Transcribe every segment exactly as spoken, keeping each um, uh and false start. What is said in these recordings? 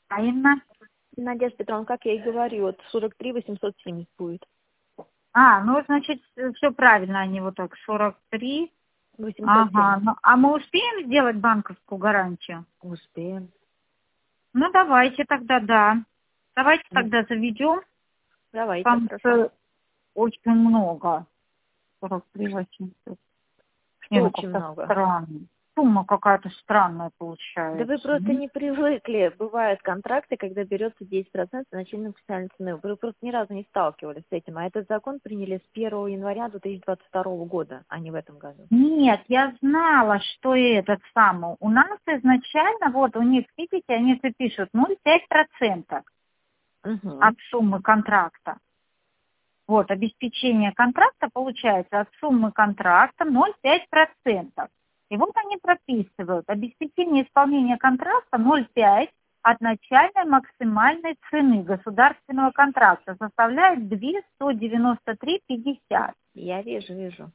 А именно? Надежда Петровна, как я и говорю, вот сорок три восемьсот семьдесят будет. А, ну, значит, все правильно, они вот так, сорок три. восемьсот Ага, семьдесят. ну, а мы успеем сделать банковскую гарантию? Успеем. Ну, давайте тогда, да. Давайте Ну, тогда заведем. давайте, Там хорошо. э, очень много. сорок три восемьсот. Не, Что ну очень как-то много? странно. Сумма какая-то странная Да вы получается. просто М? не привыкли. Бывают контракты, когда берется десять процентов начальной официальной цены. Вы просто ни разу не сталкивались с этим. А этот закон приняли с первого января две тысячи двадцать второго года, а не в этом году. Нет, я знала, что этот самый. У нас изначально, вот у них, видите, они все пишут ноль целых пять десятых процента Угу. от суммы контракта. Вот, обеспечение контракта получается от суммы контракта ноль целых пять десятых процента. И вот они прописывают, обеспечение исполнения контракта ноль целых пять десятых от начальной максимальной цены государственного контракта составляет две тысячи сто девяносто три пятьдесят. Я вижу, вижу.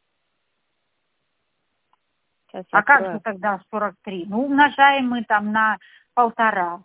Сейчас я А как же открою. тогда сорок три? Ну, умножаем мы там на полтора.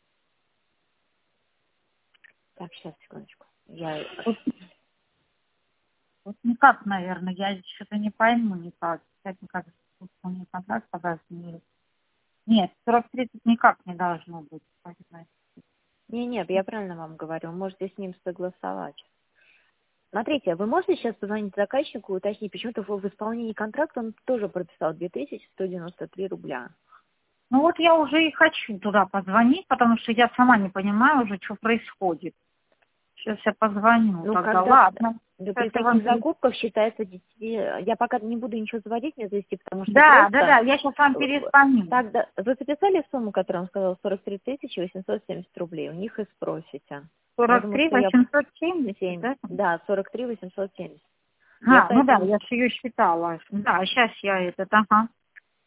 Так, сейчас, секундочку. Я... Вот, вот никак, наверное, я что-то не пойму никак. Кстати, как исполнение контракта показывает. Нет, сорок три тут никак не должно быть. Не, нет, я правильно вам говорю. Можете с ним согласовать. Смотрите, вы можете сейчас позвонить заказчику и уточнить, почему-то в в исполнении контракта он тоже прописал две тысячи сто девяносто три рубля. Ну вот я уже и хочу туда позвонить, потому что я сама не понимаю уже, что происходит. Сейчас я позвоню. Ну, Тогда когда ладно. да, при Сейчас я вам таких пере- закупках считается десяти... Я пока не буду ничего заводить, не завести, потому что Да, да, просто... да, я сейчас вам перезвоню. Тогда вы записали сумму, которую он сказал, сорок три тысячи восемьсот семьдесят рублей. У них и спросите. Я сорок думаю, три что я... восемьсот семьдесят, семь. да? Да, сорок три восемьсот семьдесят. Я А, ну да, поэтому... я же ее считала. Да, сейчас я этот, ага.